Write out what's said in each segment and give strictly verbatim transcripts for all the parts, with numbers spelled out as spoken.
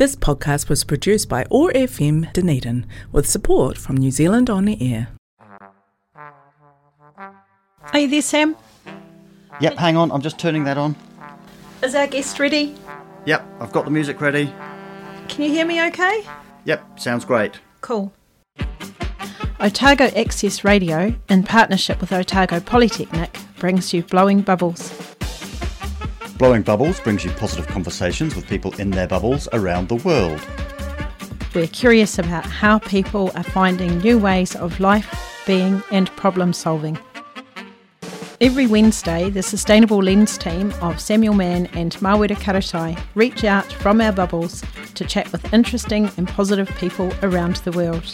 This podcast was produced by O A R F M Dunedin with support from New Zealand On the Air. Are you there, Sam? Yep, hang on, I'm just turning that on. Is our guest ready? Yep, I've got the music ready. Can you hear me okay? Yep, sounds great. Cool. Otago Access Radio, in partnership with Otago Polytechnic, brings you Blowing Bubbles. Blowing Bubbles brings you positive conversations with people in their bubbles around the world. We're curious about how people are finding new ways of life, being and problem solving. Every Wednesday, the Sustainable Lens team of Samuel Mann and Mawera Karatai reach out from our bubbles to chat with interesting and positive people around the world.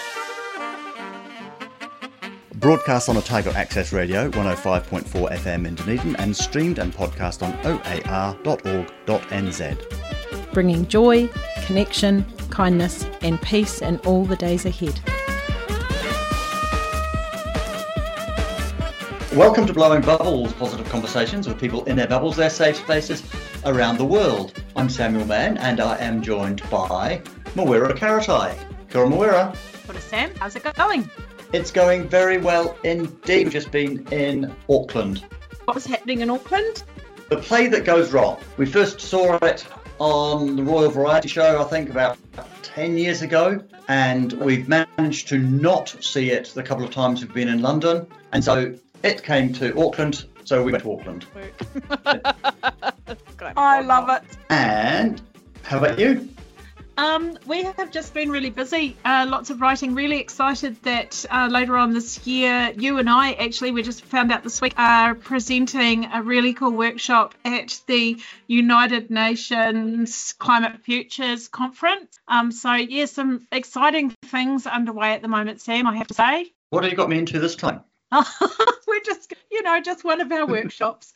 Broadcast on Otago Access Radio one oh five point four F M in Dunedin and streamed and podcast on o a r dot org dot n z. Bringing joy, connection, kindness and peace in all the days ahead. Welcome to Blowing Bubbles, positive conversations with people in their bubbles, their safe spaces around the world. I'm Samuel Mann and I am joined by Mawera Karatai. Kia ora, Mawera. What is Sam? How's it going? It's going very well indeed. We've just been in Auckland. What was happening in Auckland? The Play That Goes Wrong. We first saw it on the Royal Variety Show, I think, about ten years ago. And we've managed to not see it the couple of times we've been in London. And so it came to Auckland, so we went to Auckland. I love it. And how about you? Um, we have just been really busy, uh, lots of writing, really excited that uh, later on this year, you and I actually, we just found out this week, are presenting a really cool workshop at the United Nations Climate Futures Conference. Um, so, yeah, some exciting things underway at the moment, Sam, I have to say. What have you got me into this time? We're just, you know, just one of our workshops.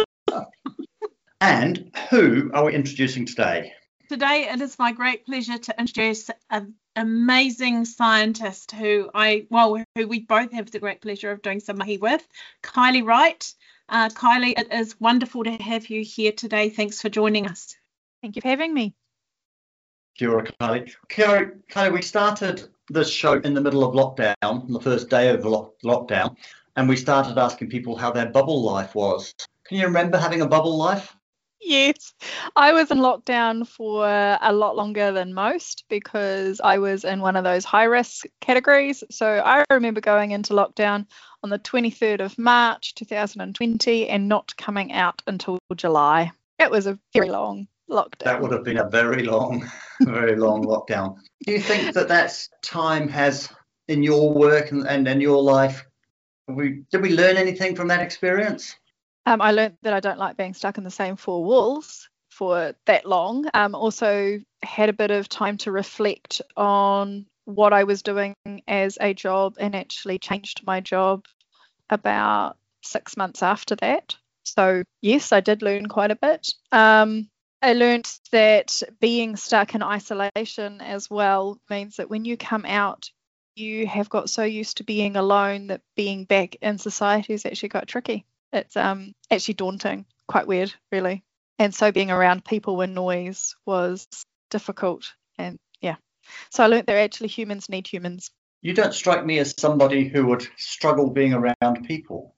And who are we introducing today? Today, it is my great pleasure to introduce an amazing scientist who I, well, who we both have the great pleasure of doing some mahi with, Kylie Wright. Uh, Kylie, it is wonderful to have you here today. Thanks for joining us. Thank you for having me. Kia ora, Kylie. Kia ora, Kylie, we started this show in the middle of lockdown, on the first day of lo- lockdown, and we started asking people how their bubble life was. Can you remember having a bubble life? Yes, I was in lockdown for a lot longer than most because I was in one of those high risk categories. So I remember going into lockdown on the twenty-third of March two thousand twenty and not coming out until July. It was a very long lockdown. That would have been a very long, very long lockdown. Do you think that that time has, in your work and, and in your life, we, did we learn anything from that experience? Um, I learned that I don't like being stuck in the same four walls for that long. Um, also had a bit of time to reflect on what I was doing as a job and actually changed my job about six months after that. So yes, I did learn quite a bit. Um, I learned that being stuck in isolation as well means that when you come out, you have got so used to being alone that being back in society is actually quite tricky. It's um actually daunting, quite weird, really. And so being around people with noise was difficult. And yeah, so I learned that actually humans need humans. You don't strike me as somebody who would struggle being around people.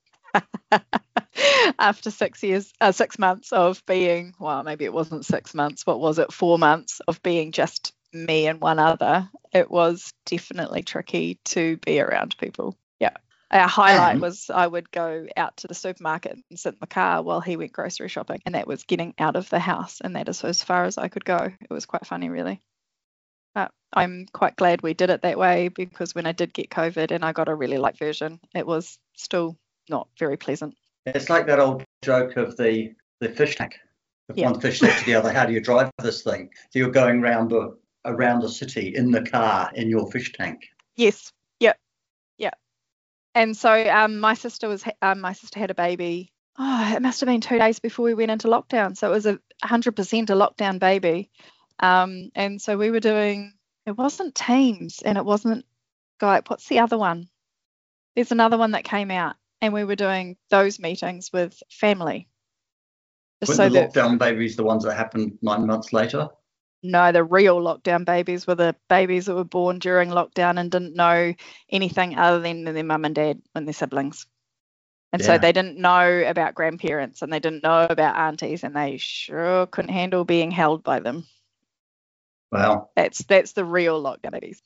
After six years, uh, six months of being, well, maybe it wasn't six months, what was it, four months of being just me and one other, it was definitely tricky to be around people. Yeah. Our highlight was I would go out to the supermarket and sit in the car while he went grocery shopping, and that was getting out of the house, and that is as far as I could go. It was quite funny, really. But I'm quite glad we did it that way because when I did get COVID and I got a really light version, it was still not very pleasant. It's like that old joke of the, the fish tank. If Yeah. one fish tank to the other, how do you drive this thing? So you're going around the, around the city in the car in your fish tank. Yes. Yep. Yep. And so um, my sister was um, my sister had a baby. Oh, it must have been two days before we went into lockdown. So it was a hundred percent a lockdown baby. Um, and so we were doing. It wasn't Teams, and it wasn't Skype. What's the other one? There's another one that came out, and we were doing those meetings with family. Were So the that lockdown babies the ones that happened nine months later? No, the real lockdown babies were the babies that were born during lockdown and didn't know anything other than their mum and dad and their siblings. And Yeah. so they didn't know about grandparents and they didn't know about aunties, and they sure couldn't handle being held by them. Wow. That's that's the real lockdown babies.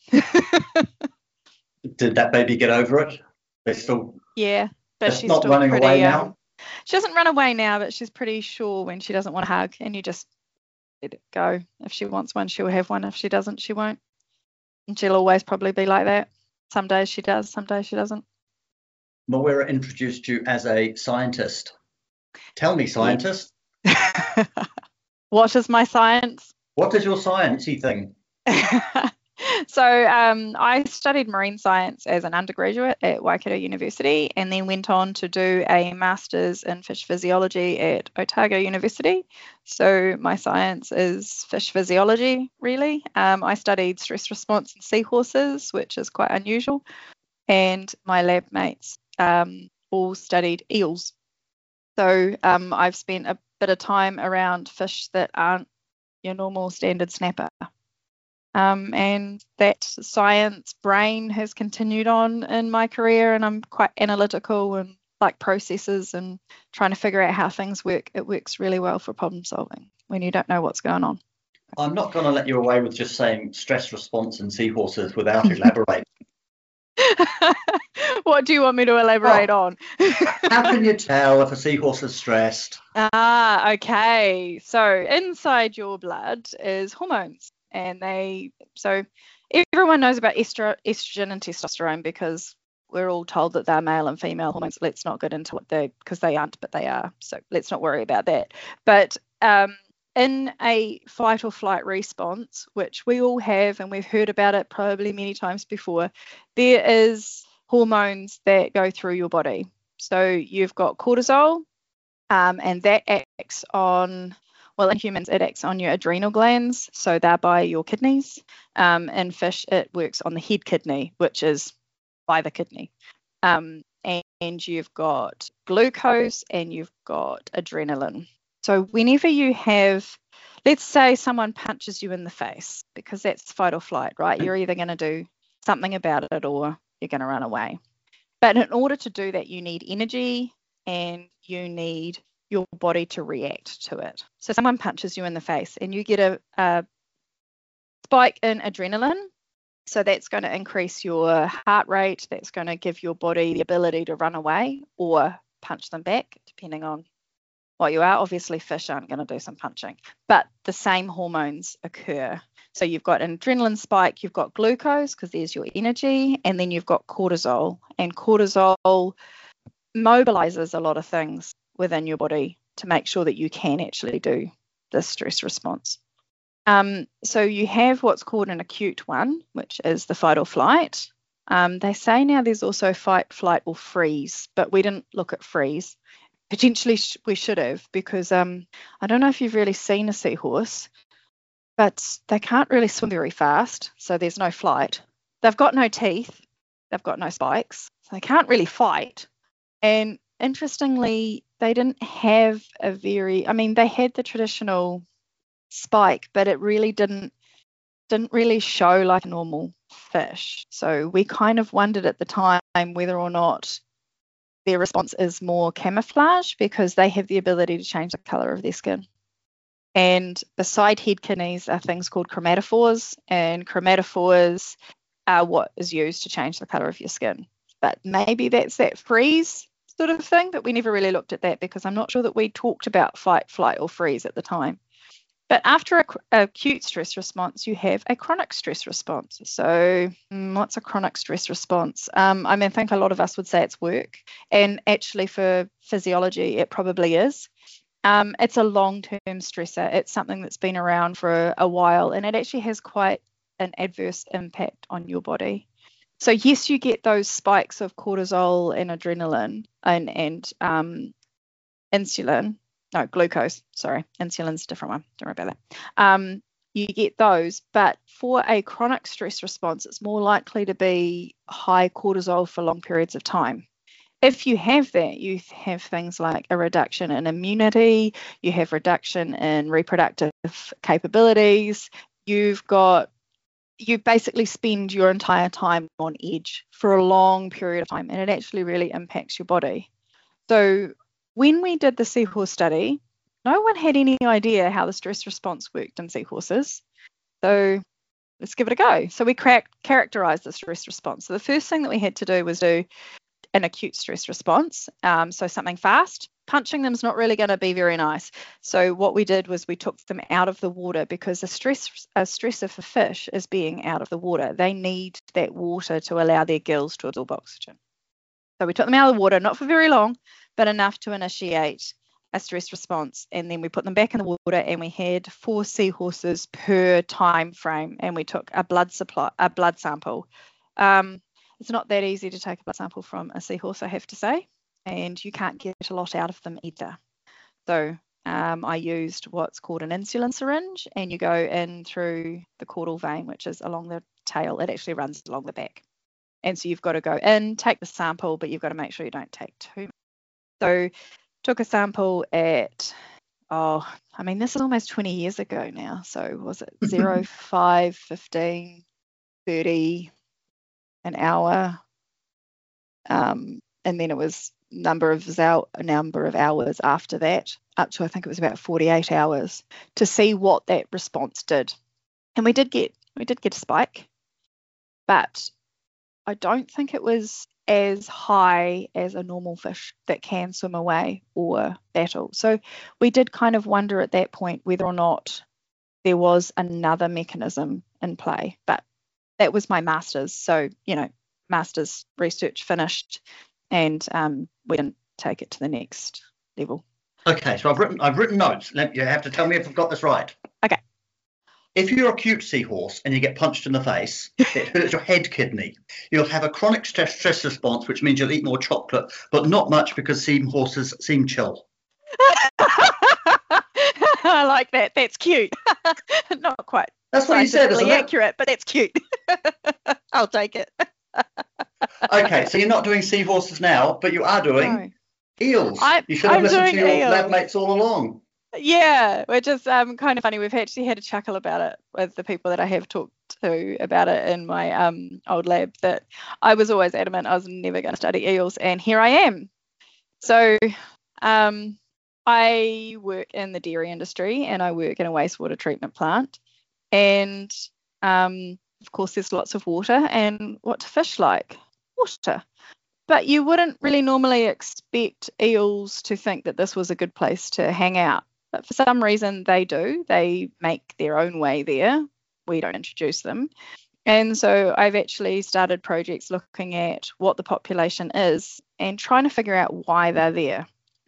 Did that baby get over it? They're still Yeah, but just she's not still running pretty, away um, now? She doesn't run away now, but she's pretty sure when she doesn't want a hug, and you just let it go. If she wants one, she'll have one. If she doesn't, she won't. And she'll always probably be like that. Some days she does, some days she doesn't. Moira introduced you as a scientist. Tell me, scientist, What is my science? what is your sciencey thing? So um, I studied marine science as an undergraduate at Waikato University, and then went on to do a master's in fish physiology at Otago University. So my science is fish physiology, really. Um, I studied stress response in seahorses, which is quite unusual, and my lab mates um, all studied eels. So um, I've spent a bit of time around fish that aren't your normal standard snapper. Um, and that science brain has continued on in my career, and I'm quite analytical and like processes and trying to figure out how things work. It works really well for problem solving when you don't know what's going on. I'm not going to let you away with just saying stress response in seahorses without elaborating. What do you want me to elaborate Oh. on? How can you tell if a seahorse is stressed? Ah, okay. So inside your blood is hormones, and they so everyone knows about estro, estrogen and testosterone because we're all told that they're male and female hormones. Let's not get into what they because they aren't, but they are. So let's not worry about that. But um, in a fight or flight response, which we all have, and we've heard about it probably many times before, there is hormones that go through your body. So you've got cortisol, um, and that acts on, well, in humans, it acts on your adrenal glands, so they're by your kidneys. Um, in fish, it works on the head kidney, which is by the kidney. Um, and, and you've got glucose and you've got adrenaline. So whenever you have, let's say someone punches you in the face, because that's fight or flight, right? You're either going to do something about it or you're going to run away. But in order to do that, you need energy and you need your body to react to it. So someone punches you in the face and you get a, a spike in adrenaline. So that's going to increase your heart rate. That's going to give your body the ability to run away or punch them back, depending on what you are. Obviously, fish aren't going to do some punching, but the same hormones occur. So you've got an adrenaline spike, you've got glucose because there's your energy, and then you've got cortisol. And cortisol mobilizes a lot of things within your body to make sure that you can actually do this stress response. Um, so you have what's called an acute one, which is the fight or flight. Um, they say now there's also fight, flight, or freeze, but we didn't look at freeze. Potentially sh- we should have, because um, I don't know if you've really seen a seahorse, but they can't really swim very fast, so there's no flight. They've got no teeth, they've got no spikes, so they can't really fight. And interestingly, they didn't have a very, I mean, they had the traditional spike, but it really didn't didn't really show like a normal fish. So we kind of wondered at the time whether or not their response is more camouflage, because they have the ability to change the color of their skin. And beside head kidneys are things called chromatophores, and chromatophores are what is used to change the color of your skin. But maybe that's that freeze sort of thing, but we never really looked at that because I'm not sure that we talked about fight, flight, or freeze at the time. But after a, a acute stress response, you have a chronic stress response. So mm, what's a chronic stress response? Um, I mean, I think a lot of us would say it's work. And actually for physiology, it probably is. Um, it's a long-term stressor. It's something that's been around for a while, and it actually has quite an adverse impact on your body. So yes, you get those spikes of cortisol and adrenaline and, and um, insulin. No, glucose, sorry, insulin's a different one, don't worry about that. Um, you get those, but for a chronic stress response, it's more likely to be high cortisol for long periods of time. If you have that, you have things like a reduction in immunity, you have reduction in reproductive capabilities, you've got, you basically spend your entire time on edge for a long period of time, and it actually really impacts your body. So when we did the seahorse study, no one had any idea how the stress response worked in seahorses. So let's give it a go. So we cracked, characterized the stress response. So the first thing that we had to do was do an acute stress response. Um, so something fast. Punching them is not really going to be very nice. So what we did was we took them out of the water, because a stress a stressor for fish is being out of the water. They need that water to allow their gills to absorb oxygen. So we took them out of the water, not for very long, but enough to initiate a stress response. And then we put them back in the water, and we had four seahorses per time frame, and we took a blood supply, a blood sample. Um, it's not that easy to take a blood sample from a seahorse, I have to say. And you can't get a lot out of them either. So um, I used what's called an insulin syringe, and you go in through the caudal vein, which is along the tail. It actually runs along the back. And so you've got to go in, take the sample, but you've got to make sure you don't take too much. So took a sample at, oh, I mean, this is almost twenty years ago now. So was it zero, five, fifteen, thirty, an hour? Um, and then it was number of a number of hours after that, up to I think it was about forty-eight hours, to see what that response did. And we did get we did get a spike, but I don't think it was as high as a normal fish that can swim away or battle. So we did kind of wonder at that point whether or not there was another mechanism in play. But that was my master's, so you know, master's research finished. And um, we didn't take it to the next level. Okay, so I've written I've written notes. Let, you have to tell me if I've got this right. Okay. If you're a cute seahorse and you get punched in the face, it hurts your head kidney. You'll have a chronic stress, stress response, which means you'll eat more chocolate, but not much, because seahorses seem chill. I like that. That's cute. Not quite. That's what you said, isn't it? Accurate, but that's cute. I'll take it. Okay, so you're not doing seahorses now, but you are doing no. eels. I, you should have I'm listened to your eels. lab mates all along. Yeah, which is um, kind of funny. We've actually had a chuckle about it with the people that I have talked to about it in my um, old lab, that I was always adamant I was never going to study eels, and here I am. So um, I work in the dairy industry, and I work in a wastewater treatment plant. And um, of course, there's lots of water, and what do fish like? Water. But you wouldn't really normally expect eels to think that this was a good place to hang out. But for some reason they do. They make their own way there. We don't introduce them. And so I've actually started projects looking at what the population is and trying to figure out why they're there.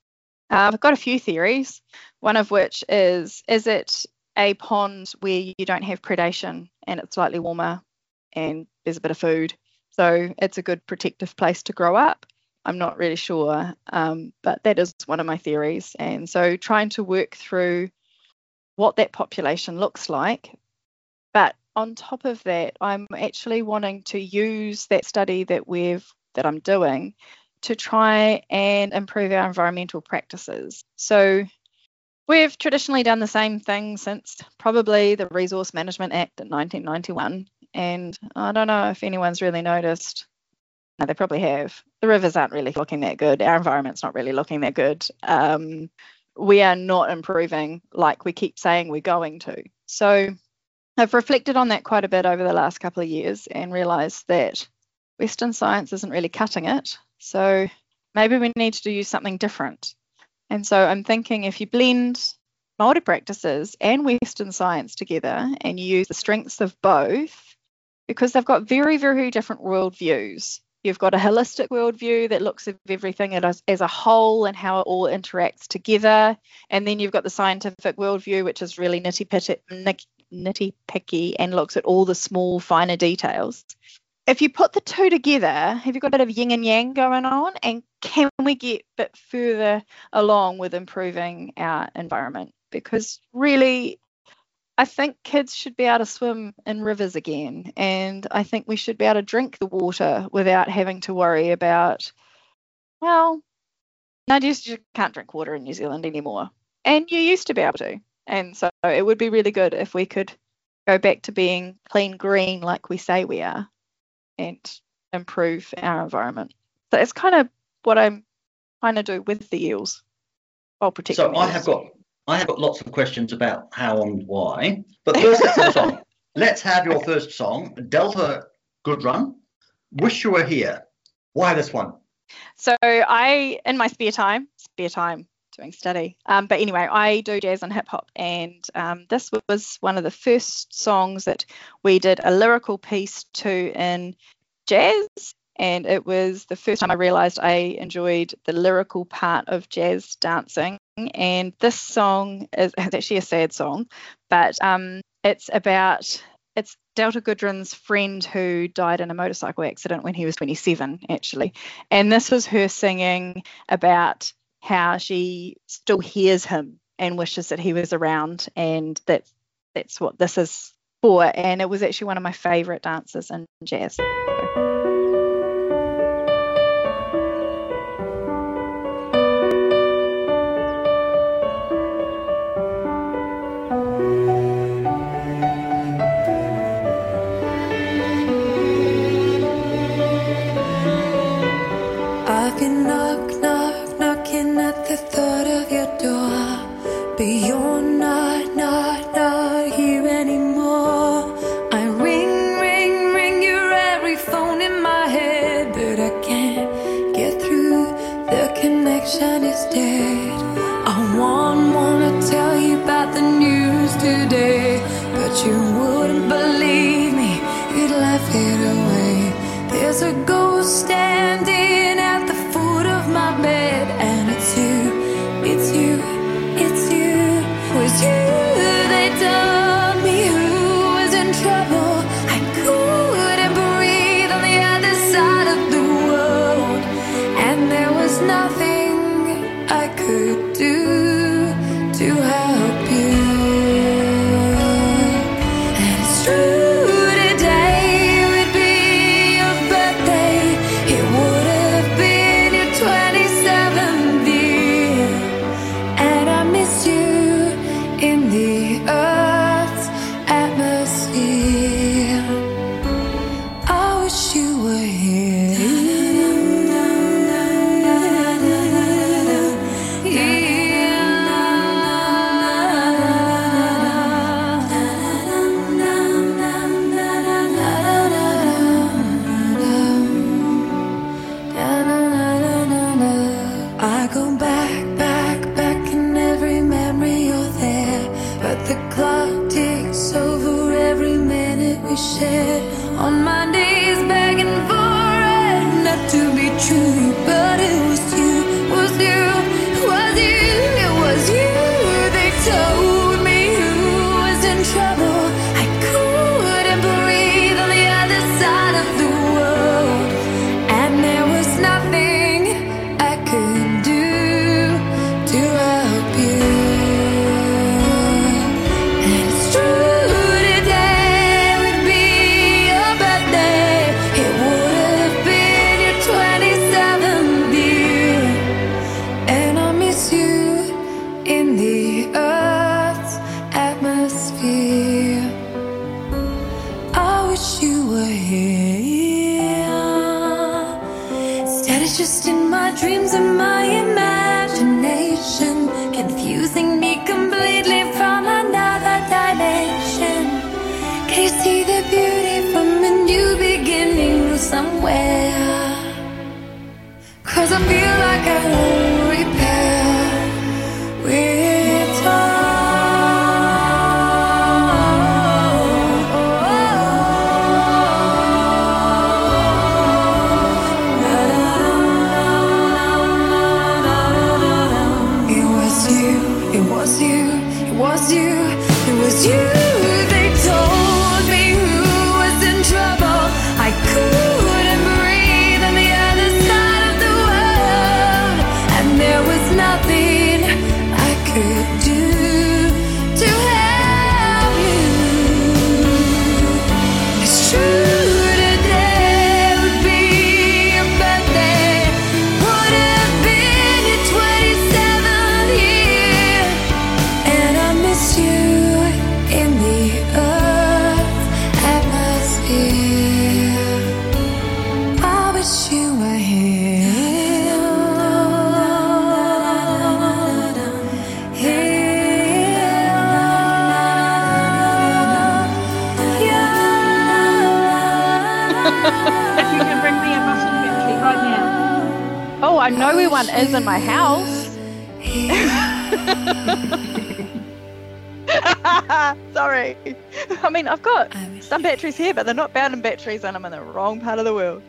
Uh, I've got a few theories, one of which is, is it a pond where you don't have predation and it's slightly warmer and there's a bit of food? So it's a good protective place to grow up. I'm not really sure, um, but that is one of my theories. And so trying to work through what that population looks like. But on top of that, I'm actually wanting to use that study that we've that I'm doing to try and improve our environmental practices. So we've traditionally done the same thing since probably the Resource Management Act in nineteen ninety-one. And I don't know if anyone's really noticed. No, they probably have. The rivers aren't really looking that good. Our environment's not really looking that good. Um, we are not improving like we keep saying we're going to. So I've reflected on that quite a bit over the last couple of years and realised that Western science isn't really cutting it. So maybe we need to use something different. And so I'm thinking if you blend Māori practices and Western science together and you use the strengths of both, because they've got very, very different worldviews. You've got a holistic worldview that looks at everything as, as a whole and how it all interacts together. And then you've got the scientific worldview, which is really nitty-picky, nitty-picky and looks at all the small, finer details. If you put the two together, have you got a bit of yin and yang going on? And can we get a bit further along with improving our environment? Because really, I think kids should be able to swim in rivers again, and I think we should be able to drink the water without having to worry about, well, no, you just can't drink water in New Zealand anymore. And you used to be able to. And so it would be really good if we could go back to being clean green like we say we are and improve our environment. So it's kind of what I'm trying to do with the eels while protecting So the I eels. have got I have got lots of questions about how and why. But first, let's have a song. Let's have your first song, Delta Goodrun, Wish You Were Here. Why this one? So I, in my spare time, spare time doing study, um, but anyway, I do jazz and hip hop, and um, this was one of the first songs that we did a lyrical piece to in jazz, and it was the first time I realised I enjoyed the lyrical part of jazz dancing. And this song is it's actually a sad song, but um, it's about it's Delta Goodrun's friend who died in a motorcycle accident when he was twenty-seven, actually. And this was her singing about how she still hears him and wishes that he was around, and that's that's what this is for. And it was actually one of my favourite dances in jazz. I've been knock, knock, knocking at the thought of your door, but you're not, not, not here anymore. I ring, ring, ring your every phone in my head, but I can't get through, the connection is dead. I want, wanna tell you about the news today, but you wouldn't believe me, you'd laugh it away. There's a ghost standing at the foot of my bed, and it's you, it's you, it's you. Was you they told me who was in trouble? I couldn't breathe on the other side of the world, and there was nothing I could do to help you. And it's true. On my days begging for it not to be true, but it was you, was you, was you, it was you. They told me who was in trouble. I couldn't breathe on the other side of the world, and there was nothing I could do to help you. And it's true. Just in my dreams and my imagination, confusing me completely from another dimension. Can you see the beauty from a new beginning somewhere? Cause I feel like I won't repair with time. It was you, it was you, it was you. They told me who was in trouble. I couldn't breathe on the other side of the world. know where one is in my house. Sorry. I mean, I've got some batteries here, but they're not bound in batteries, and I'm in the wrong part of the world.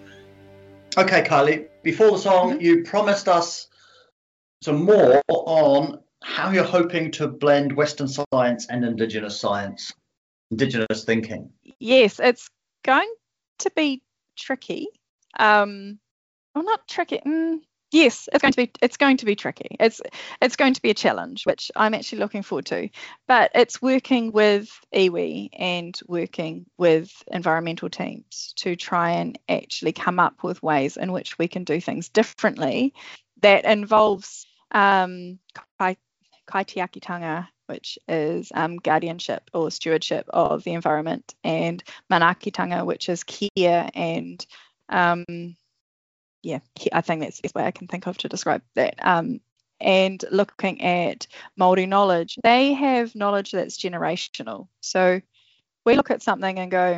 Okay, Kylie, before the song, mm-hmm. you promised us some more on how you're hoping to blend Western science and Indigenous science, Indigenous thinking. Yes, it's going to be tricky. Um, well, not tricky. Mm, yes, it's going to be. It's going to be tricky. It's it's going to be a challenge, which I'm actually looking forward to. But it's working with iwi and working with environmental teams to try and actually come up with ways in which we can do things differently. That involves um, kai, kaitiakitanga, which is um, guardianship or stewardship of the environment, and manakitanga, which is care and um, yeah, I think that's the best way I can think of to describe that. Um, and looking at Māori knowledge, they have knowledge that's generational. So we look at something and go,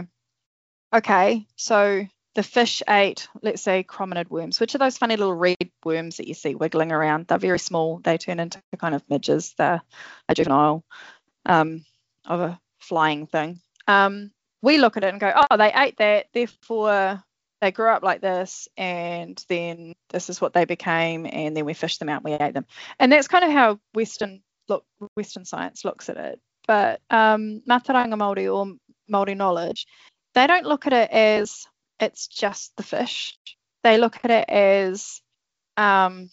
okay, so the fish ate, let's say, chrominid worms, which are those funny little red worms that you see wiggling around. They're very small. They turn into kind of midges. They're a juvenile um, of a flying thing. Um, we look at it and go, oh, they ate that, therefore they grew up like this, and then this is what they became, and then we fished them out and we ate them. And that's kind of how Western look, Western science looks at it. But um, Mātauranga Māori or Māori knowledge, they don't look at it as it's just the fish. They look at it as um,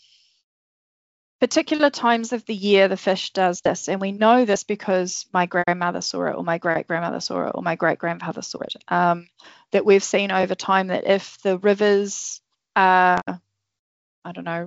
particular times of the year the fish does this. And we know this because my grandmother saw it, or my great-grandmother saw it, or my great-grandfather saw it. Um, that we've seen over time that if the rivers are, I don't know,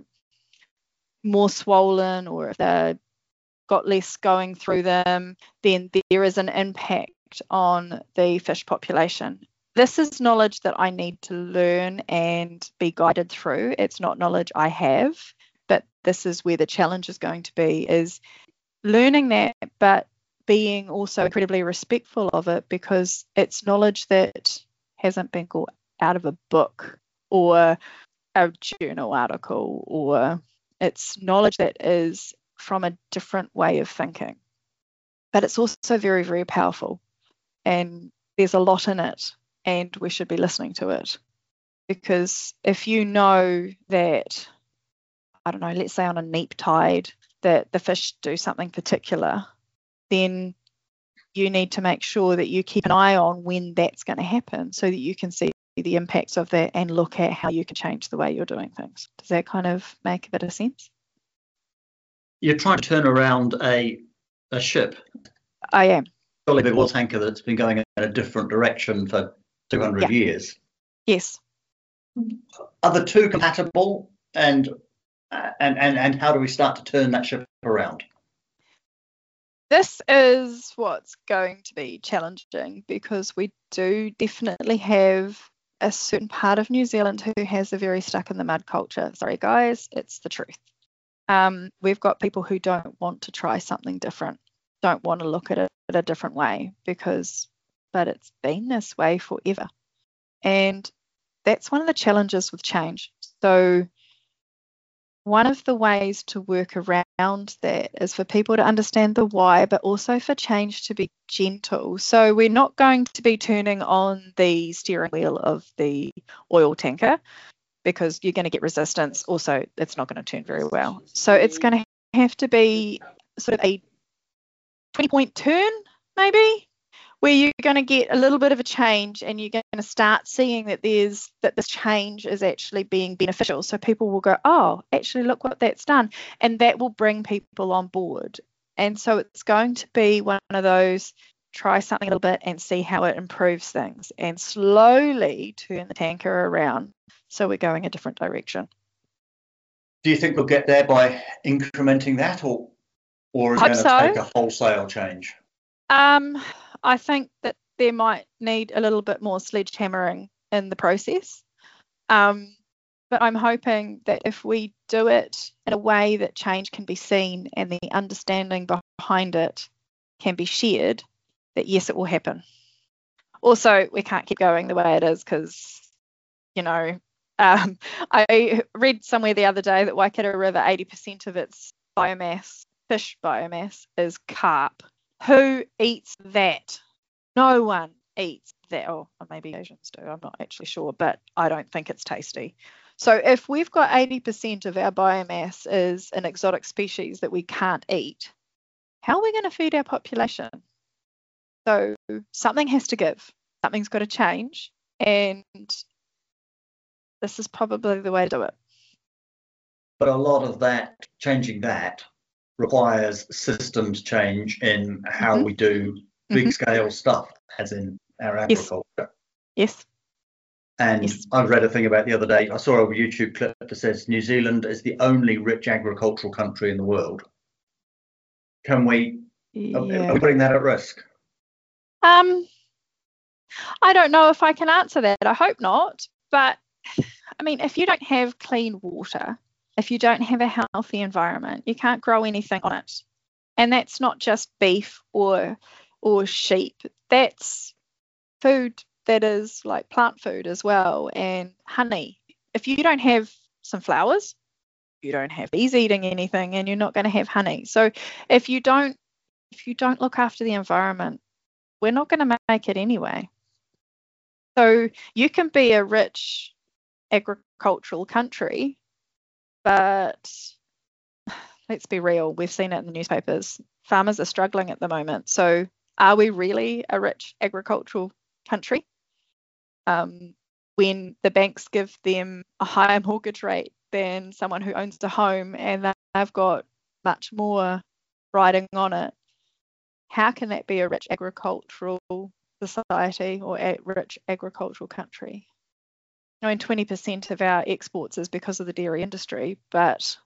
more swollen, or if they've got less going through them, then there is an impact on the fish population. This is knowledge that I need to learn and be guided through. It's not knowledge I have, but this is where the challenge is going to be, is learning that, but being also incredibly respectful of it, because it's knowledge that hasn't been got out of a book or a journal article, or it's knowledge that is from a different way of thinking. But it's also very, very powerful, and there's a lot in it, and we should be listening to it. Because if you know that, I don't know, let's say on a neap tide, that the fish do something particular, then you need to make sure that you keep an eye on when that's going to happen, so that you can see the impacts of that and look at how you can change the way you're doing things. Does that kind of make a bit of sense? You're trying to turn around a a ship. I am. Surely the oil tanker that's been going in a different direction for two hundred yeah. years. Yes. Are the two compatible, and, and, and, and how do we start to turn that ship around? This is what's going to be challenging, because we do definitely have a certain part of New Zealand who has a very stuck in the mud culture. Sorry, guys, it's the truth. Um, we've got people who don't want to try something different, don't want to look at it a different way, because, but it's been this way forever. And that's one of the challenges with change. So one of the ways to work around that is for people to understand the why, but also for change to be gentle. So we're not going to be turning on the steering wheel of the oil tanker, because you're going to get resistance. Also, it's not going to turn very well. So it's going to have to be sort of a twenty point turn, maybe, where you're going to get a little bit of a change, and you're going to start seeing that there's that this change is actually being beneficial. So people will go, oh, actually, look what that's done. And that will bring people on board. And so it's going to be one of those, try something a little bit and see how it improves things, and slowly turn the tanker around so we're going a different direction. Do you think we'll get there by incrementing that, or, or is it going to so. take a wholesale change? Um, I think that there might need a little bit more sledgehammering in the process. Um, but I'm hoping that if we do it in a way that change can be seen and the understanding behind it can be shared, that yes, it will happen. Also, we can't keep going the way it is, because, you know, Um, I read somewhere the other day that Waikato River, eighty percent of its biomass, fish biomass, is carp. Who eats that? No one eats that. Oh, maybe Asians do. I'm not actually sure, but I don't think it's tasty. So if we've got eighty percent of our biomass is an exotic species that we can't eat, how are we going to feed our population? So something has to give. Something's got to change. And this is probably the way to do it. But a lot of that, changing that, requires systems change in how mm-hmm. we do big mm-hmm. scale stuff, as in our agriculture. Yes. yes. And yes. I read a thing about the other day. I saw a YouTube clip that says New Zealand is the only rich agricultural country in the world. Can we, yeah. are we putting that at risk? Um, I don't know if I can answer that. I hope not. But I mean, if you don't have clean water, if you don't have a healthy environment, you can't grow anything on it. And that's not just beef or or sheep. That's food that is like plant food as well, and honey. If you don't have some flowers, you don't have bees eating anything, and you're not going to have honey. So if you don't if you don't look after the environment, we're not going to make it anyway. So you can be a rich agricultural country, but let's be real, we've seen it in the newspapers. Farmers are struggling at the moment. So are we really a rich agricultural country? Um, when the banks give them a higher mortgage rate than someone who owns a home and they've got much more riding on it, how can that be a rich agricultural society or a rich agricultural country? I mean, twenty percent of our exports is because of the dairy industry, but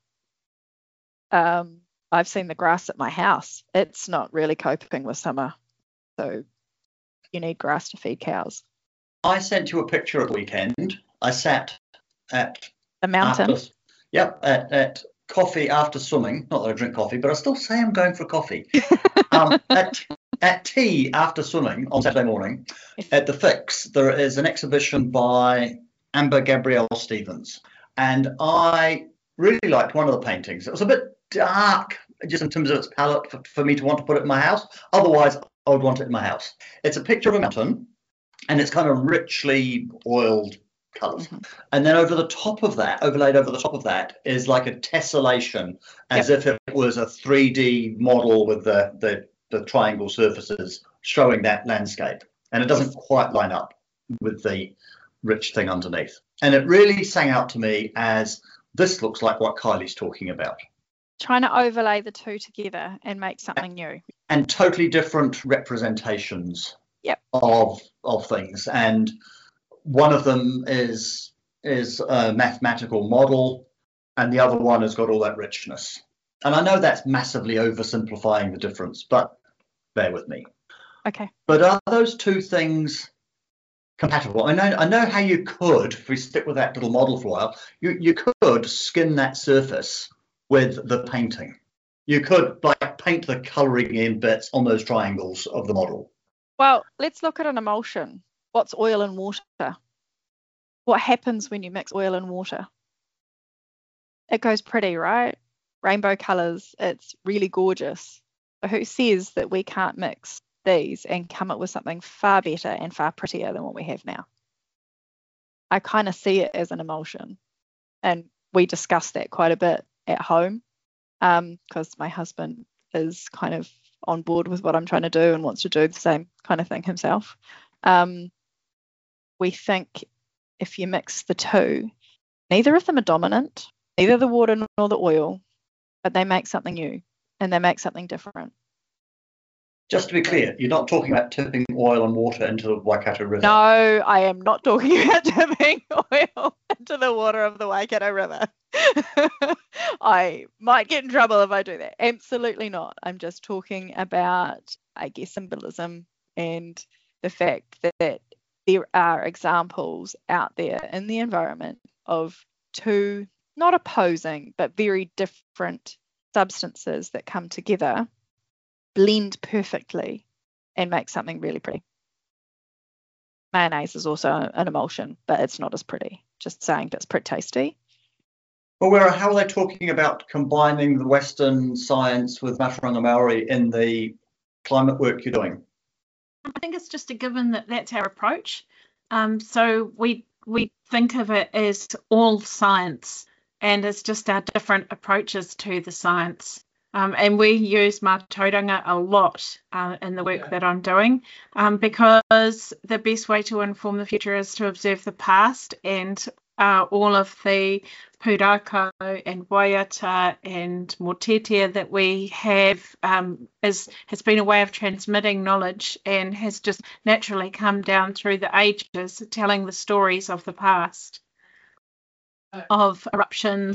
um, I've seen the grass at my house. It's not really coping with summer. So you need grass to feed cows. I sent you a picture at the weekend. I sat at the mountain. After, yep, at, at coffee after swimming. Not that I drink coffee, but I still say I'm going for coffee. um, at, at tea after swimming on Saturday morning at the Fix, there is an exhibition by Amber Gabrielle Stevens, and I really liked one of the paintings. It was a bit dark, just in terms of its palette, for, for me to want to put it in my house. Otherwise, I would want it in my house. It's a picture of a mountain, and it's kind of richly oiled colours. Mm-hmm. And then over the top of that, overlaid over the top of that, is like a tessellation, as yep. if it was a three D model with the, the, the triangle surfaces showing that landscape. And it doesn't quite line up with the rich thing underneath. And it really sang out to me as, this looks like what Kylie's talking about. Trying to overlay the two together and make something new. And totally different representations yep. of of things. And one of them is is a mathematical model, and the other one has got all that richness. And I know that's massively oversimplifying the difference, but bear with me. Okay. But are those two things compatible? I know I know how you could, if we stick with that little model for a while, you, you could skin that surface with the painting. You could like paint the colouring in bits on those triangles of the model. Well, let's look at an emulsion. What's oil and water? What happens when you mix oil and water? It goes pretty, right? Rainbow colours, it's really gorgeous. But who says that we can't mix these and come up with something far better and far prettier than what we have now? I kind of see it as an emulsion. And we discuss that quite a bit at home, um, because my husband is kind of on board with what I'm trying to do and wants to do the same kind of thing himself. Um, we think if you mix the two, neither of them are dominant, neither the water nor the oil, but they make something new and they make something different. Just to be clear, you're not talking about tipping oil and water into the Waikato River. No, I am not talking about tipping oil into the water of the Waikato River. I might get in trouble if I do that. Absolutely not. I'm just talking about, I guess, symbolism and the fact that there are examples out there in the environment of two, not opposing, but very different substances that come together, blend perfectly, and make something really pretty. mayonnaise is also an emulsion, but it's not as pretty. Just saying, but it's pretty tasty. Well, where, how are they talking about combining the Western science with Mātauranga Māori in the climate work you're doing? I think it's just a given that that's our approach. Um, so we we think of it as all science, and it's just our different approaches to the science. Um, and we use Mātauranga a lot uh, in the work that I'm doing, um, because the best way to inform the future is to observe the past, and uh, all of the pūrākau and waiata and mōtetea that we have um, is, has been a way of transmitting knowledge and has just naturally come down through the ages, telling the stories of the past, of eruptions,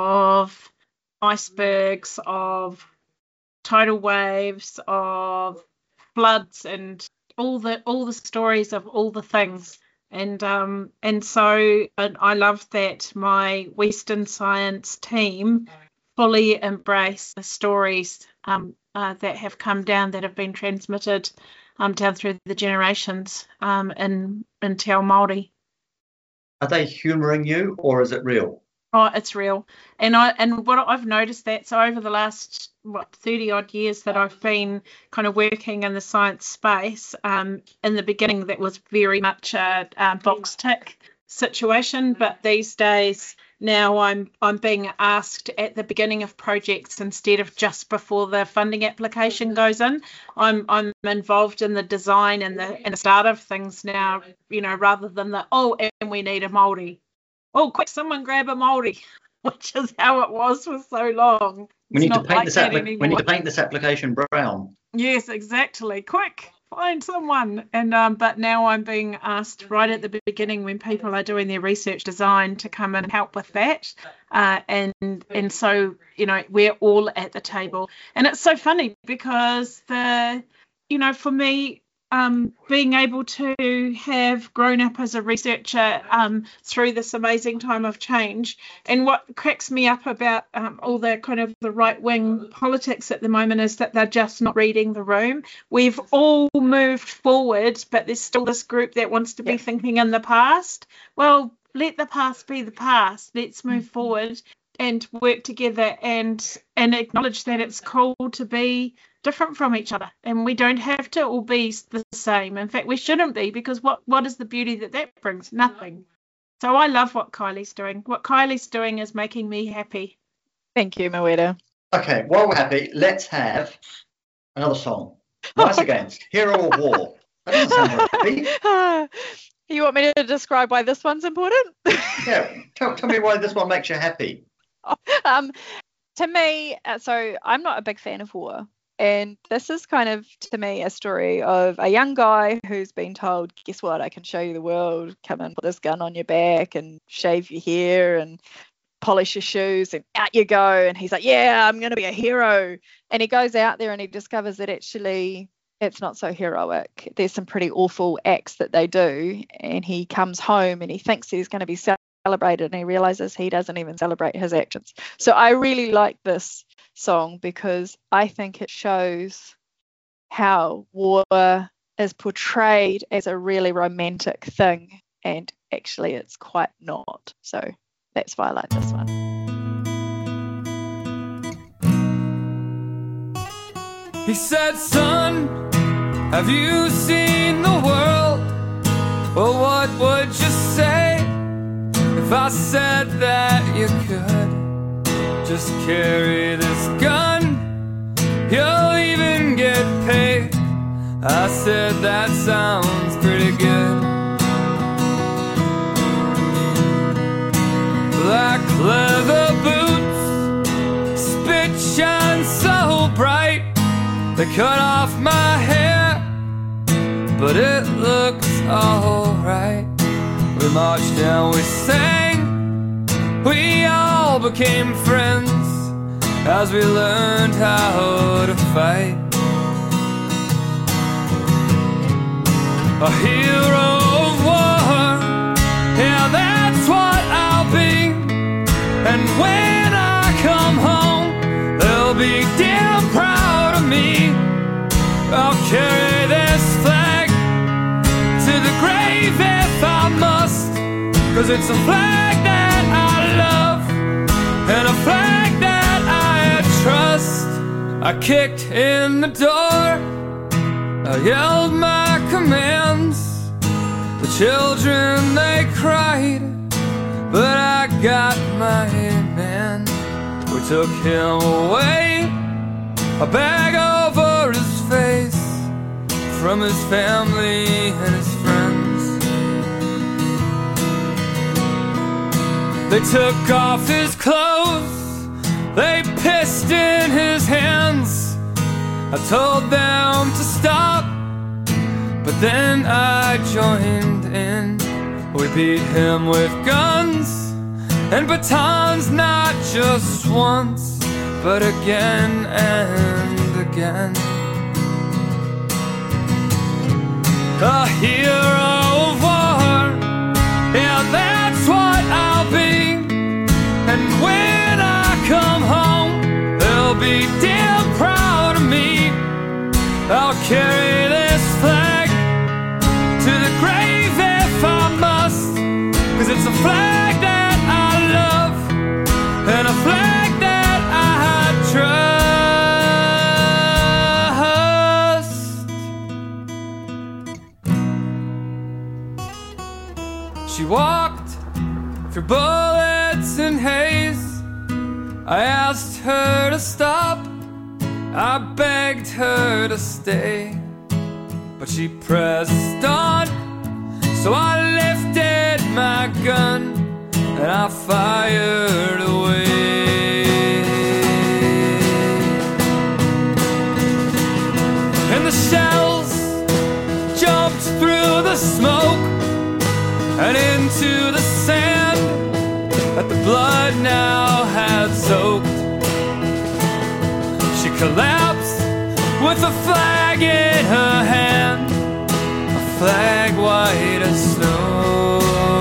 of icebergs, of tidal waves, of floods, and all the all the stories of all the things. And um and so and I love that my Western science team fully embrace the stories um uh, that have come down, that have been transmitted um down through the generations um in in Te Ao Māori. Are they humouring you, or is it real? Oh, it's real. And I and what I've noticed that so over the last what thirty odd years that I've been kind of working in the science space, um, in the beginning that was very much a, a box tick situation, but these days now I'm I'm being asked at the beginning of projects instead of just before the funding application goes in. I'm I'm involved in the design and the and the start of things now, you know, rather than the oh and we need a Māori. Oh, quick, someone grab a Māori, which is how it was for so long. We need, to paint like this appli- we need to paint this application brown. Yes, exactly. Quick, find someone. And um, but now I'm being asked right at the beginning when people are doing their research design to come in and help with that. Uh, and and so, you know, we're all at the table. And it's so funny because, the, you know, for me, Um, being able to have grown up as a researcher um, through this amazing time of change, and what cracks me up about um, all the kind of the right-wing politics at the moment is that they're just not reading the room. We've all moved forward, but there's still this group that wants to be yeah. thinking in the past. Well, let the past be the past. Let's move mm-hmm. forward and work together and and acknowledge that it's cool to be different from each other, and we don't have to all be the same. In fact, we shouldn't be, because what what is the beauty that that brings? Nothing. So I love what Kylie's doing. What Kylie's doing is making me happy. Thank you, Mawera. Okay, while we're happy, let's have another song. Rise Against, Hero or War. That doesn't sound very happy. You want me to describe why this one's important? Yeah, tell, tell me why this one makes you happy. Um, to me, so I'm not a big fan of war. And this is kind of, to me, a story of a young guy who's been told, guess what, I can show you the world. Come and put this gun on your back and shave your hair and polish your shoes, and out you go. And he's like, yeah, I'm going to be a hero. And he goes out there and he discovers that actually it's not so heroic. There's some pretty awful acts that they do. And he comes home and he thinks he's going to be celebrated, and he realizes he doesn't even celebrate his actions. So I really like this song because I think it shows how war is portrayed as a really romantic thing, and actually it's quite not. So that's why I like this one. He said, son, have you seen the world? Well, what would you say if I said that you could just carry this gun? You'll even get paid. I said, that sounds pretty good. Like leather boots, spit shine so bright. They cut off my hair, but it looks alright. We marched down, we sang, we all became friends as we learned how to fight. A hero of war, yeah, that's what I'll be. And when I come home, they'll be damn proud of me. I'll carry this flag to the grave. grave if I must, 'cause it's a flag that I love and a flag that I trust. I kicked in the door, I yelled my commands. The children, they cried, but I got my man. We took him away, a bag over his face, from his family and his friends. They took off his clothes, they pissed in his hands. I told them to stop, but then I joined in. We beat him with guns and batons, not just once, but again and again. A hero of war, yeah, that's what I'll be. And when I come home, they'll be damn proud of me. I'll carry this flag to the grave if I must, 'cause it's a flag that I love and a flag that I trust. She walked through bullets and haze. I asked her to stop, I begged her to stay, but she pressed on. So I lifted my gun and I fired away. And the shells jumped through the smoke and into the sand that the blood now had soaked. She collapsed with a flag in her hand, a flag white as snow.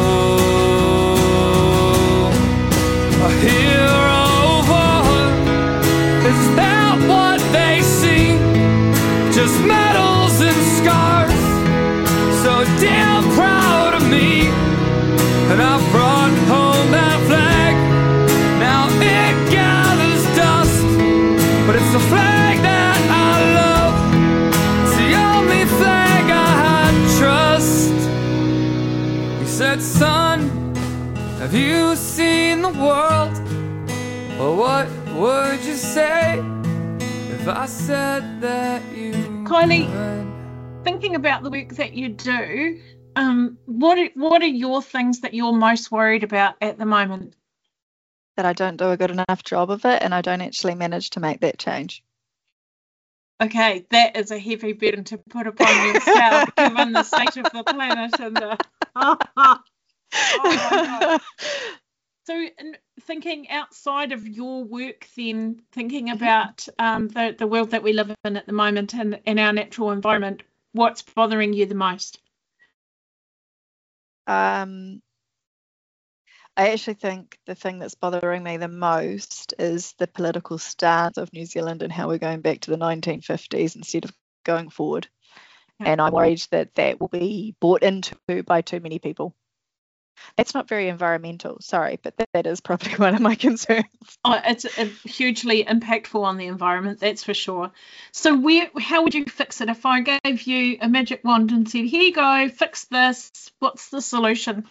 A hero of war, is that what they see? Just medals and scars, so damn proud of me. And I brought home that flag, now it gathers dust, but it's the flag that I love, it's the only flag I trust. He said, son, have you seen the world? Well, what would you say if I said that you Kylie, would? Thinking about the work that you do, um, what are, what are your things that you're most worried about at the moment? That I don't do a good enough job of it, and I don't actually manage to make that change. Okay, that is a heavy burden to put upon yourself, given the state of the planet and the. Oh, my God. So, in thinking outside of your work, then thinking about um, the the world that we live in at the moment and in our natural environment, what's bothering you the most? Um, I actually think the thing that's bothering me the most is the political stance of New Zealand and how we're going back to the nineteen fifties instead of going forward. Okay. And I'm worried that that will be bought into by too many people. That's not very environmental, sorry, but that, that is probably one of my concerns. Oh, it's uh, hugely impactful on the environment, that's for sure. So where, how would you fix it? If I gave you a magic wand and said, here you go, fix this, what's the solution?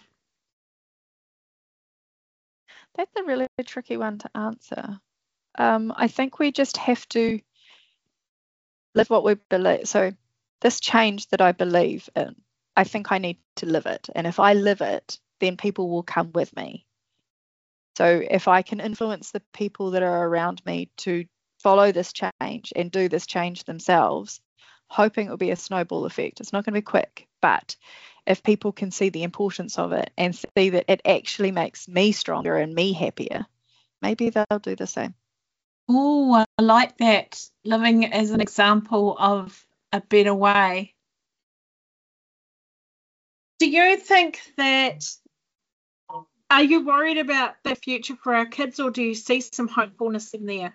That's a really tricky one to answer. Um, I think we just have to live what we believe. So this change that I believe in, I think I need to live it. And if I live it, then people will come with me. So if I can influence the people that are around me to follow this change and do this change themselves, hoping it will be a snowball effect. It's not going to be quick, but if people can see the importance of it and see that it actually makes me stronger and me happier, maybe they'll do the same. Oh, I like that. Living as an example of a better way. Do you think that, are you worried about the future for our kids, or do you see some hopefulness in there?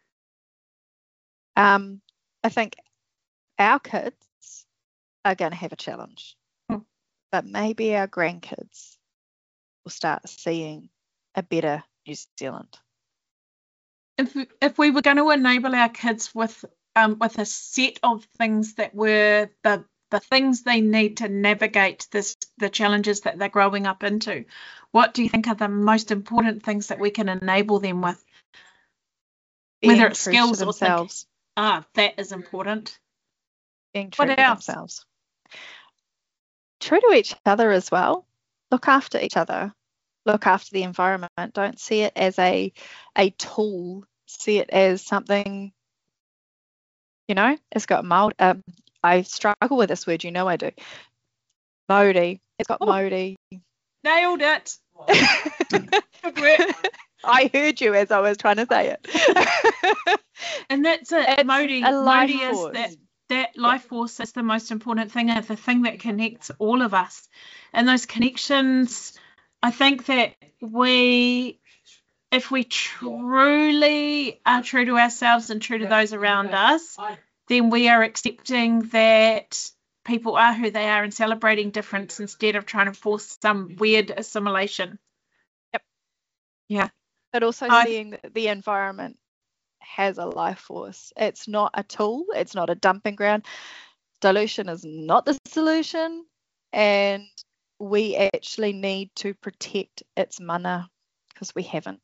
Um, I think our kids are going to have a challenge. Hmm. but maybe our grandkids will start seeing a better New Zealand. If if we were going to enable our kids with um with a set of things that were the the things they need to navigate this the challenges that they're growing up into, what do you think are the most important things that we can enable them with? Being Whether it's true skills to or thinking. themselves. Ah, that is important. Being true What to else? themselves. True to each other as well. Look after each other. Look after the environment. Don't see it as a a tool. See it as something, you know, it's got Māori. Um, I struggle with this word, you know I do. Māori. It's got Oh. Māori. Nailed it. Good work. I heard you as I was trying to say it. And that's it. It's Modi, a life Modi is force. that that life force is the most important thing, and the thing that connects all of us. And those connections, I think that we, if we truly are true to ourselves and true to those around us, then we are accepting that people are who they are and celebrating difference instead of trying to force some weird assimilation. Yep. Yeah. But also I- seeing that the environment has a life force. It's not a tool. It's not a dumping ground. Dilution is not the solution. And we actually need to protect its mana because we haven't.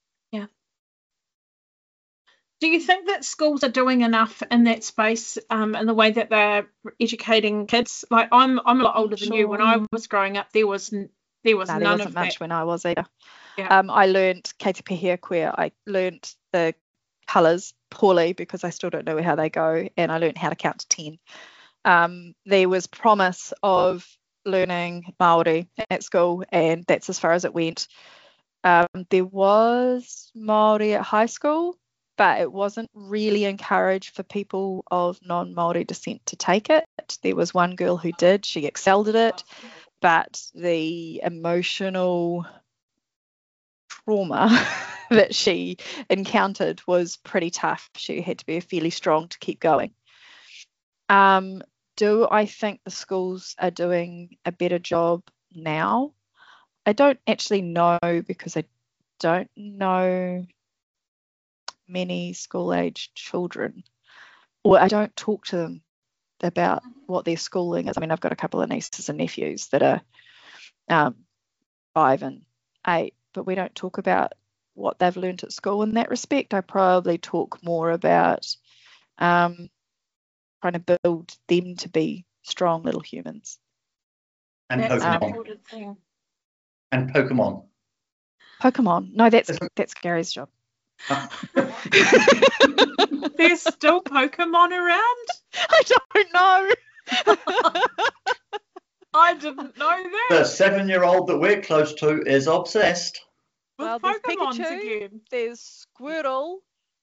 Do you think that schools are doing enough in that space, um, in the way that they're educating kids? Like I'm, I'm a lot older than you. When I was growing up, there was, n- there was No, there none wasn't of much that. when I was either. Yeah. Um, I learned Katie Pehia Queer. I learned the colours poorly because I still don't know how they go, and I learned how to count to ten. Um, there was promise of learning Māori at school, and that's as far as it went. Um, there was Māori at high school, but it wasn't really encouraged for people of non-Māori descent to take it. There was one girl who did. She excelled at it, but the emotional trauma that she encountered was pretty tough. She had to be fairly strong to keep going. Um, do I think the schools are doing a better job now? I don't actually know because I don't know many school-age children, or I don't talk to them about what their schooling is. I mean, I've got a couple of nieces and nephews that are um, five and eight, but we don't talk about what they've learned at school in that respect. I probably talk more about um, trying to build them to be strong little humans. And That's an Pokemon. important thing. And Pokemon. Pokemon. No, that's Isn't- that's Gary's job. There's still Pokemon around? I don't know. I didn't know The that. seven-year-old that we're close to is obsessed. With Well, there's Pokemons Pikachu. again. There's Squirtle,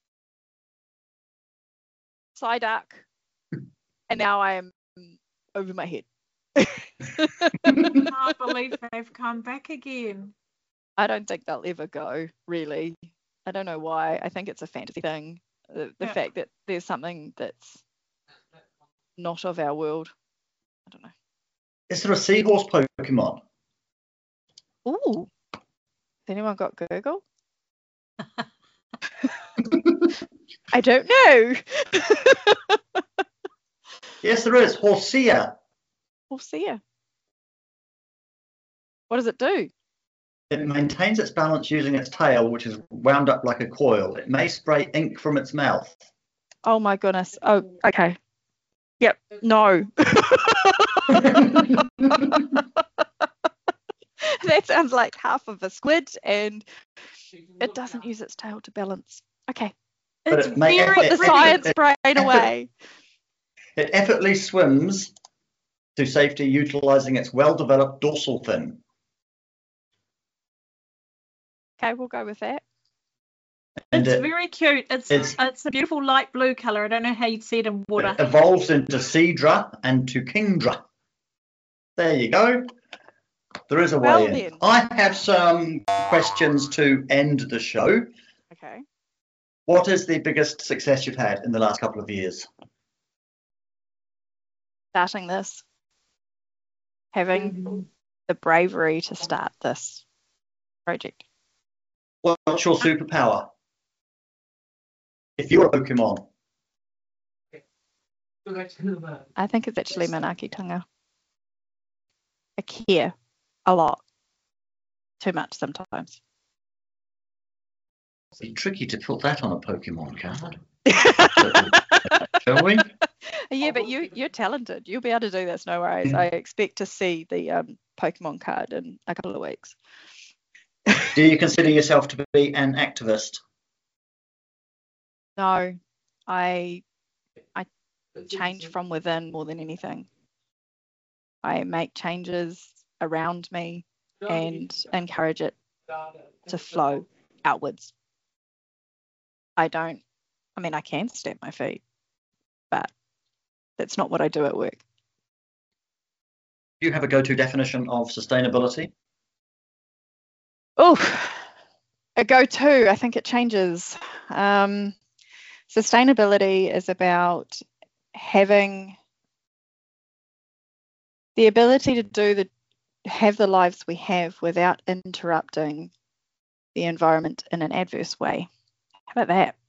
Psyduck, and now I am over my head. I can't believe they've come back again. I don't think they'll ever go, really. I don't know why. I think it's a fantasy thing. The, the Yeah. fact that there's something that's not of our world. I don't know. Is there a seahorse Pokemon? Ooh. Has anyone got Google? I don't know. Yes, there is. Horsea. We'll see ya. What does it do? It maintains its balance using its tail, which is wound up like a coil. It may spray ink from its mouth. Oh my goodness. Oh, okay. Yep. No. That sounds like half of a squid, and it doesn't use its tail to balance. Okay. But It's it may- very Put the it- science it- brain it- away. It effortlessly swims to safety utilizing its well-developed dorsal fin. Okay, we'll go with that. And It's it, very cute. It's, it's- it's a beautiful light blue color. I don't know how you'd see it in water. it evolves into Seadra and to Kingdra. There you go. There is a way Well in. then. I have some questions to end the show. Okay. What is the biggest success you've had in the last couple of years? Starting this. having the bravery to start this project. What's your superpower? If you're a Pokemon. I think it's actually manaakitanga. I care a lot. Too much sometimes. It'd be tricky to put that on a Pokemon card. Shall we? Yeah, but you, you're talented. You'll be able to do this, no worries. I expect to see the um, Pokemon card in a couple of weeks. Do you consider yourself to be an activist? No, I I change from within more than anything. I make changes around me and encourage it to flow outwards. I don't, I mean, I can stamp my feet, but that's not what I do at work. Do you have a go-to definition of sustainability? Oh, a go-to, I think it changes. Um, sustainability is about having the ability to do the have the lives we have without interrupting the environment in an adverse way. How about that?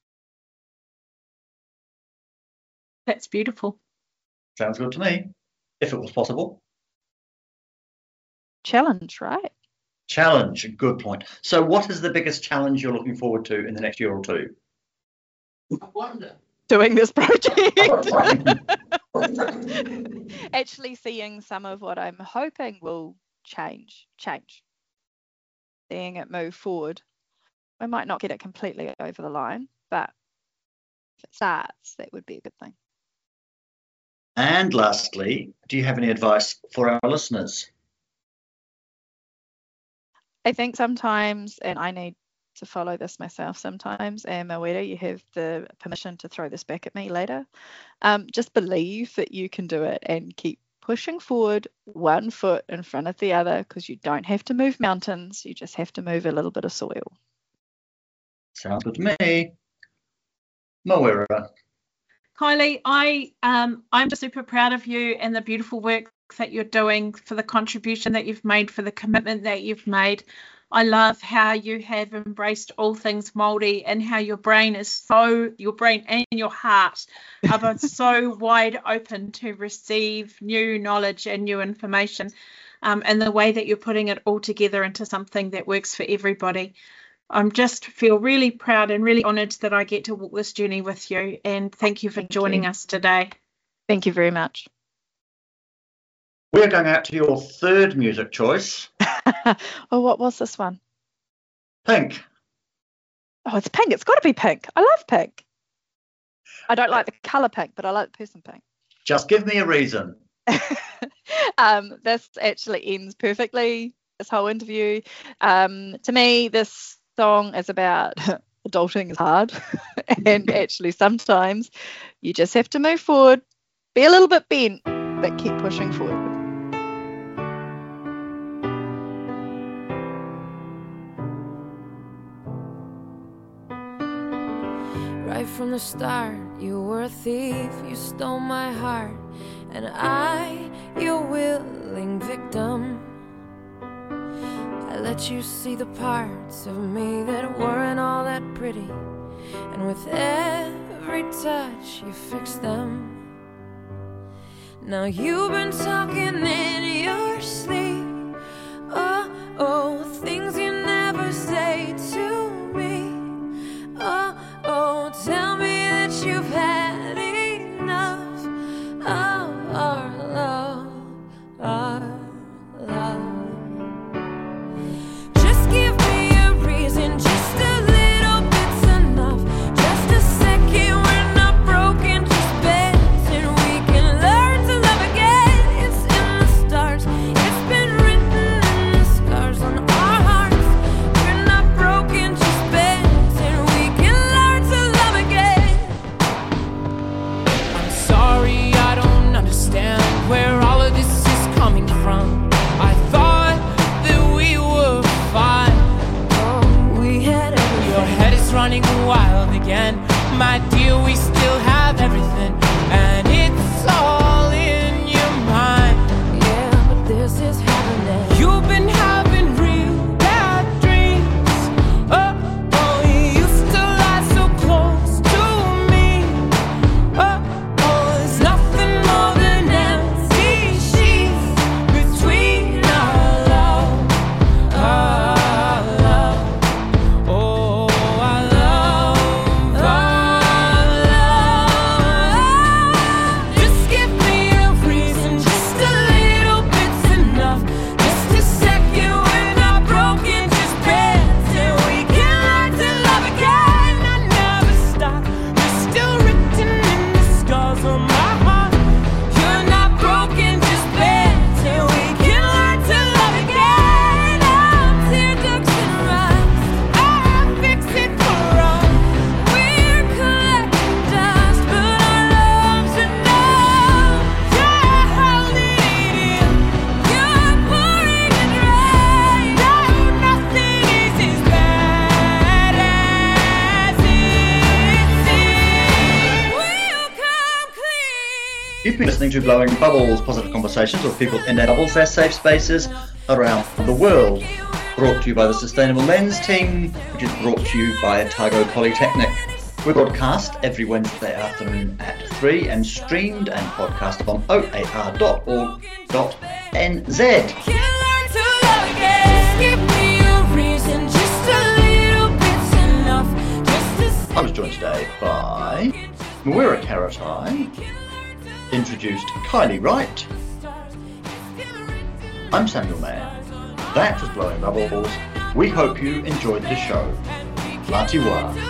That's beautiful. Sounds good to me, if it was possible. Challenge, right? Challenge, good point. So what is the biggest challenge you're looking forward to in the next year or two? I wonder. Doing this project. Actually seeing some of what I'm hoping will change, change. Seeing it move forward. We might not get it completely over the line, but if it starts, that would be a good thing. And lastly, do you have any advice for our listeners? I think sometimes, and I need to follow this myself sometimes, and Mawera, you have the permission to throw this back at me later. Um, just believe that you can do it and keep pushing forward one foot in front of the other, because you don't have to move mountains, you just have to move a little bit of soil. Sounds good to me. Mawera. Kylie, I um I'm just super proud of you and the beautiful work that you're doing, for the contribution that you've made, for the commitment that you've made. I love how you have embraced all things Māori, and how your brain is so, your brain and your heart are both so wide open to receive new knowledge and new information, um, and the way that you're putting it all together into something that works for everybody. I'm just feel really proud and really honoured that I get to walk this journey with you, and thank you for Thank joining you. us today. Thank you very much. We're going out to your third music choice. Oh, what was this one? Pink. Oh, it's pink. It's got to be pink. I love pink. I don't like the colour pink, but I like the person pink. Just give me a reason. um, this actually ends perfectly, this whole interview. Um, to me, this song is about adulting is hard. And actually sometimes you just have to move forward, be a little bit bent, but keep pushing forward. Right from the start, you were a thief, you stole my heart, and I, your willing victim. I let you see the parts of me that weren't all that pretty, and with every touch you fixed them. Now you've been talking in your sleep, oh, oh, things you never say to me, oh, oh, tell me that you've had enough of our love, our love. Just give me a reason, just a little bit's enough. Just a second, we're not broken, just bent, and we can learn to love again. It's in the stars, it's been written in the scars on our hearts. We're not broken, just bent, and we can learn to love again. I'm sorry, I don't understand where all of this is coming from. I thought that we were fine. Oh, we had everything. Your head is running wild again. My dear, we still have everything, and it's all in your mind. Yeah, but You've been listening to Blowing Bubbles, positive conversations with people in their bubbles, their safe spaces around the world. Brought to you by the Sustainable Lens team, which is brought to you by Otago Polytechnic. We broadcast every Wednesday afternoon at three and streamed and podcast on o a r dot org dot n z. I was joined today by Mawira Karatai, introduced Kylie Wright. I'm Samuel Mann. That was Blowing Bubbles. We hope you enjoyed the show. Latiwa.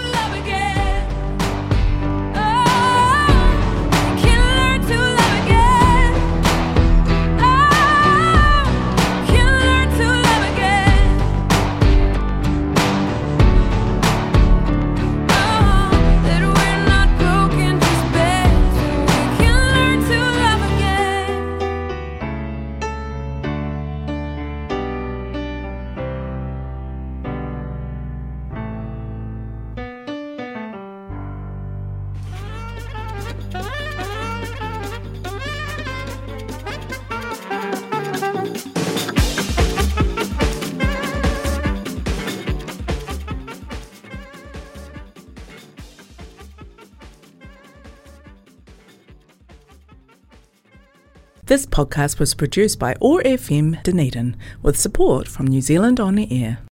This podcast was produced by O A R F M Dunedin with support from New Zealand On Air.